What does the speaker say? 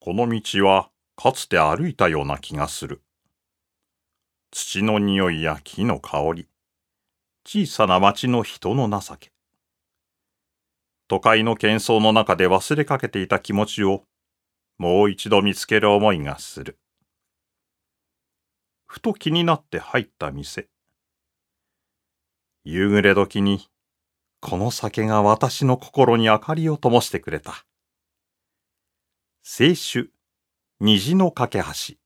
この道はかつて歩いたような気がする。土の匂いや木の香り、小さな町の人の情け。都会の喧騒の中で忘れかけていた気持ちをもう一度見つける思いがする。ふと気になって入った店。夕暮れ時にこの酒が私の心に明かりを灯してくれた。清酒、虹の架け橋。